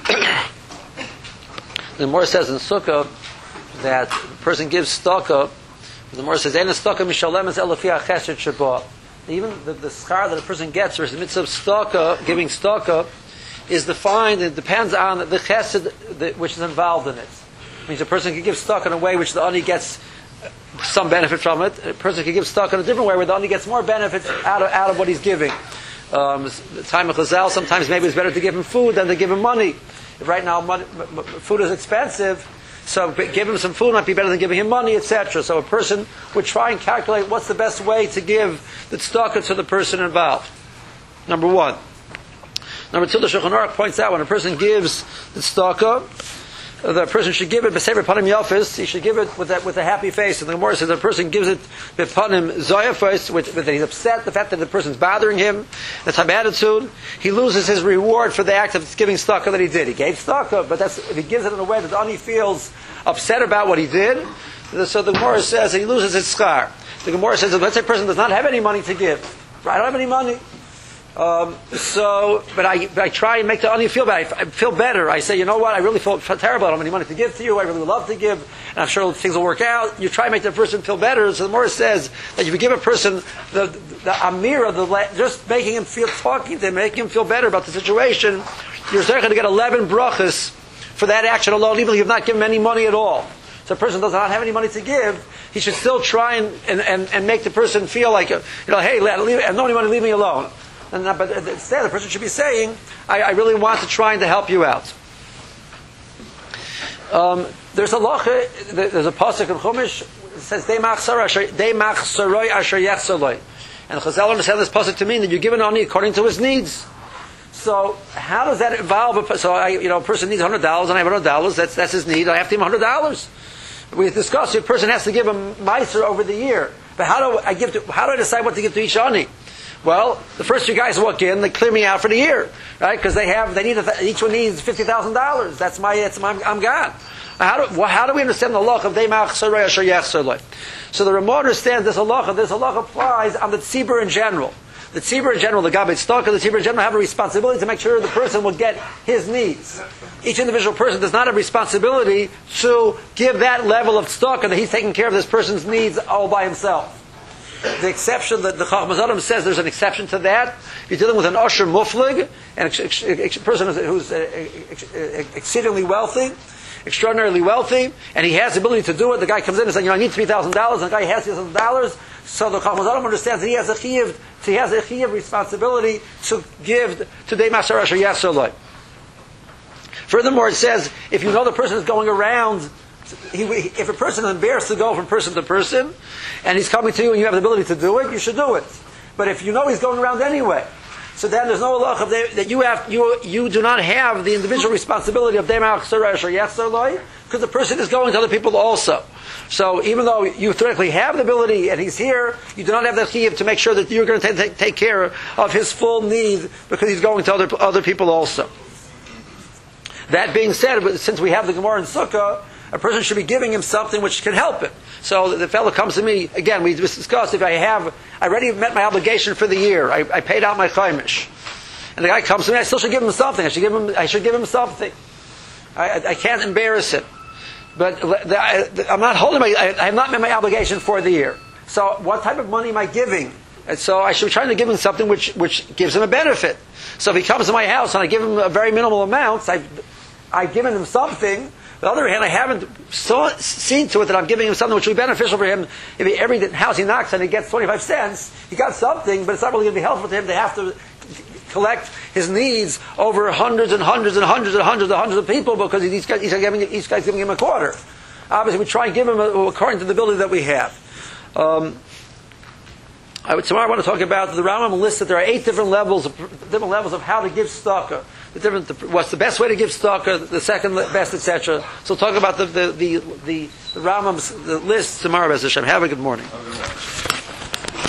The Gemara says in Sukkah that the person gives tzedakah. The Gemara says, "Ein tzedakah mishalem es elafia chesed sheba." Even the schar that a person gets for his mitzvah of tzedakah, giving tzedakah, is defined. It depends on the chesed which is involved in it. It means a person can give tzedakah in a way which the ani gets some benefit from it. A person can give tzedakah in a different way where the ani gets more benefits out of what he's giving. The time of Chazal, sometimes maybe it's better to give him food than to give him money. If right now food is expensive, so give him some food might be better than giving him money, etc. So a person would try and calculate what's the best way to give the tzedakah to the person involved. Number one. Number two, the Shulchan Aruch points out when a person gives the tzedakah, the person should give it b'sever panim yafis. He should give it with a happy face. And the Gemara says the person gives it b'panim zayafis, with he's upset, the fact that the person's bothering him, the type of attitude, he loses his reward for the act of giving tzedakah that he did. He gave tzedakah, but if he gives it in a way that the ani feels upset about what he did, so the Gemara says that he loses his schar. The Gemara says that let's say a person does not have any money to give. I don't have any money. But I try and make the ani feel better. I feel better. I say, you know what? I really feel terrible. I don't have any money to give to you. I really would love to give, and I'm sure things will work out. You try and make the person feel better. So the Gemara says that if you give a person the amira, just making him feel, talking to him, making him feel better about the situation, you're going to get 11 brachas for that action alone, even if you've not given him any money at all. So a person does not have any money to give, he should still try and make the person feel like, hey, I have no money, leave me alone. But instead, the person should be saying, I really want to try and to help you out. There's a pasuk in Chumash that says, "Dei machzoroi asher yechzoroi," and Chazal understand this pasuk to mean that you give an ani according to his needs. So how does that involve? A person needs $100, and I have $100. That's his need. I have to give him $100. We discussed a person has to give him meiser over the year. But how do I decide what to give to each ani? Well, the first few guys walk in, they clear me out for the year, right? Because each one needs $50,000. I'm gone. How do we understand the halacha of Deimach Saray Asher Yechzor? So the Ramah understands this halacha applies on the tzibur in general. The tzibur in general, the Gabbai Tzedakah, the tzibur in general have a responsibility to make sure the person will get his needs. Each individual person does not have responsibility to give that level of tzedakah that he's taking care of this person's needs all by himself. The exception that the Chacham Adam says there's an exception to that. If you're dealing with an usher muflig, and a person who's exceedingly wealthy, extraordinarily wealthy, and he has the ability to do it, the guy comes in and says, I need $3,000, and the guy has $3,000, so the Chacham Adam understands that he has a chiyuv responsibility to give to Dei Masar Asher Yechzor. Furthermore, it says, if you know the person is going around, if a person is embarrassed to go from person to person, and he's coming to you and you have the ability to do it, you should do it. But if you know he's going around anyway, so then there's no halacha that you do not have the individual responsibility of Deimach Saray Asher Yechzor, because the person is going to other people also. So even though you theoretically have the ability and he's here, you do not have the chiyuv to make sure that you're going to take care of his full need because he's going to other people also. That being said, since we have the Gemara in Sukkah, a person should be giving him something which can help him. So the fellow comes to me, again, we discussed, if I already met my obligation for the year, I paid out my chaimish. And the guy comes to me, I still should give him something. I should give him something. I can't embarrass him. But I'm not I have not met my obligation for the year. So what type of money am I giving? And so I should be trying to give him something which gives him a benefit. So if he comes to my house and I give him a very minimal amount, I've given him something. On the other hand, I haven't seen to it that I'm giving him something which will be beneficial for him. If every house he knocks on, he gets 25 cents, he got something, but it's not really going to be helpful to him to have to collect his needs over hundreds and hundreds and hundreds and hundreds and hundreds of people because each guy's giving him a quarter. Obviously, we try and give him according to the ability that we have. Tomorrow I want to talk about the Rambam lists that there are 8 different levels of how to give tzedakah. What's the best way to give tzedakah, the second best, etc. So we'll talk about the Rambam's list tomorrow, B'ez Hashem. Have a good morning.